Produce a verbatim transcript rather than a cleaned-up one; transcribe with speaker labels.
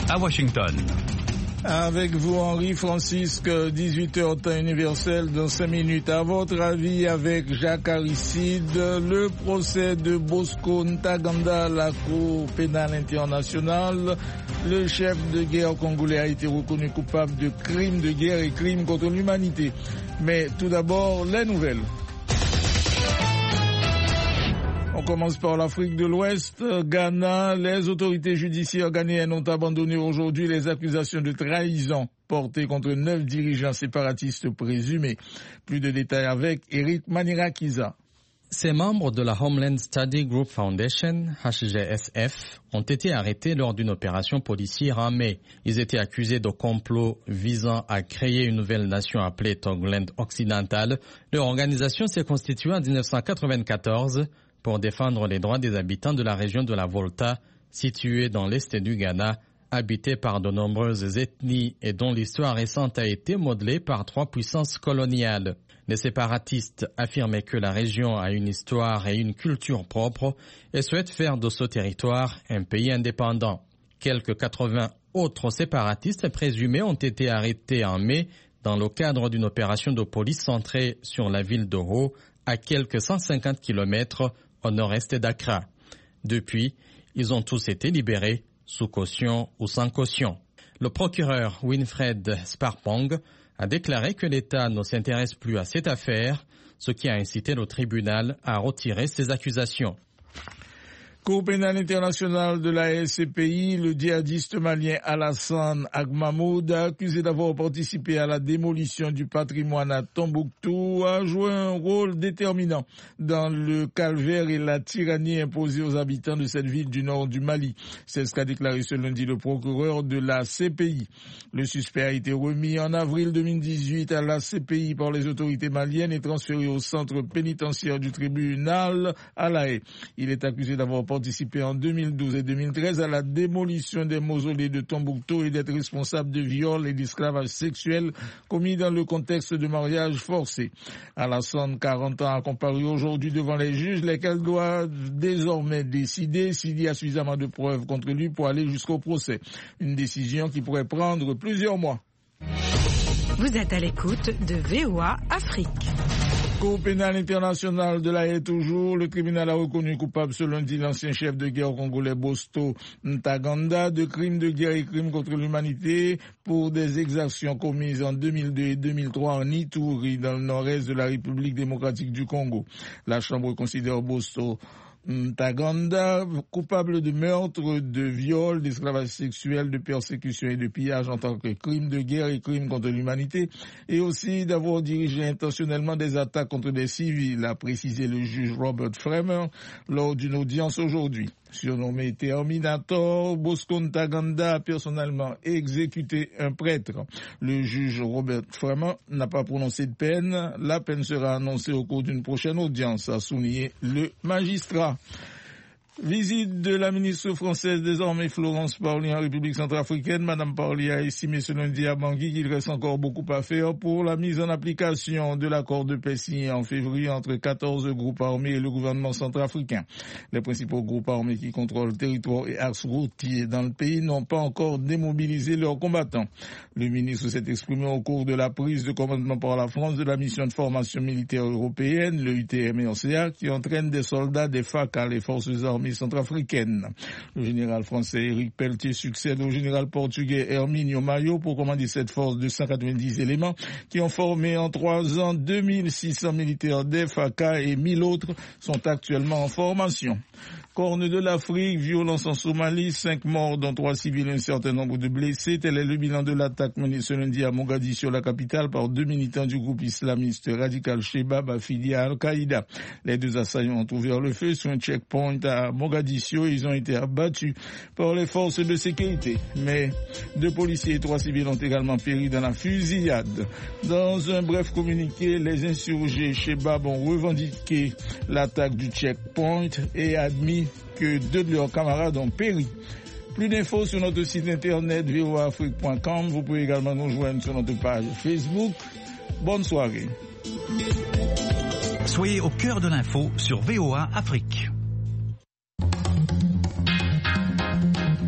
Speaker 1: à Washington.
Speaker 2: Avec vous, Henri Francisque, dix-huit heures temps universel, dans cinq minutes. À votre avis, avec Jacques Aristide, le procès de Bosco Ntaganda à la Cour pénale internationale. Le chef de guerre congolais a été reconnu coupable de crimes de guerre et crimes contre l'humanité. Mais tout d'abord, les nouvelles. On commence par l'Afrique de l'Ouest. Ghana, les autorités judiciaires ghanéennes ont abandonné aujourd'hui les accusations de trahison portées contre neuf dirigeants séparatistes présumés. Plus de détails avec Eric Manirakiza.
Speaker 3: Ces membres de la Homeland Study Group Foundation, H G S F, ont été arrêtés lors d'une opération policière en mai. Ils étaient accusés de complot visant à créer une nouvelle nation appelée Togland occidentale. Leur organisation s'est constituée en dix-neuf cent quatre-vingt-quatorze pour défendre les droits des habitants de la région de la Volta, située dans l'est du Ghana, habitée par de nombreuses ethnies et dont l'histoire récente a été modelée par trois puissances coloniales. Les séparatistes affirmaient que la région a une histoire et une culture propres et souhaitent faire de ce territoire un pays indépendant. Quelques quatre-vingts autres séparatistes présumés ont été arrêtés en mai dans le cadre d'une opération de police centrée sur la ville d'Oro, à quelques cent cinquante kilomètres au nord-est d'Accra. Depuis, ils ont tous été libérés, sous caution ou sans caution. Le procureur Winfred Sparpong a déclaré que l'État ne s'intéresse plus à cette affaire, ce qui a incité le tribunal à retirer ses accusations.
Speaker 2: Cour pénale internationale de la S C P I, le djihadiste malien Alassane Agmamoud, accusé d'avoir participé à la démolition du patrimoine à Tombouctou, a joué un rôle déterminant dans le calvaire et la tyrannie imposée aux habitants de cette ville du nord du Mali. C'est ce qu'a déclaré ce lundi le procureur de la C P I. Le suspect a été remis en avril deux mille dix-huit à la C P I par les autorités maliennes et transféré au centre pénitentiaire du tribunal à La Haye. Il est accusé d'avoir participé en deux mille douze et deux mille treize à la démolition des mausolées de Tombouctou et d'être responsable de viols et d'esclavage sexuel commis dans le contexte de mariage forcé. Alassane, quarante ans, a comparu aujourd'hui devant les juges, lesquels doivent désormais décider s'il y a suffisamment de preuves contre lui pour aller jusqu'au procès. Une décision qui pourrait prendre plusieurs mois.
Speaker 4: Vous êtes à l'écoute de V O A Afrique.
Speaker 2: Cour pénale internationale de La Haye toujours, le tribunal a reconnu coupable ce lundi l'ancien chef de guerre congolais Bosco Ntaganda de crimes de guerre et crimes contre l'humanité pour des exactions commises en deux mille deux et deux mille trois en Ituri, dans le nord-est de la République démocratique du Congo. La Chambre considère Bosco Ntaganda coupable de meurtre, de viol, d'esclavage sexuel, de persécution et de pillage en tant que crime de guerre et crime contre l'humanité, et aussi d'avoir dirigé intentionnellement des attaques contre des civils, a précisé le juge Robert Fremer lors d'une audience aujourd'hui. Surnommé Terminator, Bosco Ntaganda a personnellement exécuté un prêtre. Le juge Robert Fremer n'a pas prononcé de peine. La peine sera annoncée au cours d'une prochaine audience, a souligné le magistrat. Visite de la ministre française désormais Florence Parly en République centrafricaine. Madame Parly a estimé ce lundi à Bangui qu'il reste encore beaucoup à faire pour la mise en application de l'accord de paix signé en février entre quatorze groupes armés et le gouvernement centrafricain. Les principaux groupes armés qui contrôlent le territoire et axes routiers dans le pays n'ont pas encore démobilisé leurs combattants. Le ministre s'est exprimé au cours de la prise de commandement par la France de la mission de formation militaire européenne, le U T M R C A, qui entraîne des soldats des F A C A, les forces armées centrafricaine. Le général français Éric Pelletier succède au général portugais Hermínio Maio pour commander cette force de cent quatre-vingt-dix éléments qui ont formé en trois ans deux mille six cents militaires des F A C A et mille autres sont actuellement en formation. Corne de l'Afrique, violence en Somalie, cinq morts dont trois civils et un certain nombre de blessés. Tel est le bilan de l'attaque menée ce lundi à Mogadiscio, la capitale, par deux militants du groupe islamiste radical Shebab affilié à Al-Qaïda. Les deux assaillants ont ouvert le feu sur un checkpoint à Mogadiscio et ils ont été abattus par les forces de sécurité. Mais deux policiers et trois civils ont également péri dans la fusillade. Dans un bref communiqué, les insurgés Shebab ont revendiqué l'attaque du checkpoint et admis que deux de leurs camarades ont péri. Plus d'infos sur notre site internet v o a afrique point com. Vous pouvez également nous joindre sur notre page Facebook. Bonne soirée.
Speaker 1: Soyez au cœur de l'info sur V O A Afrique.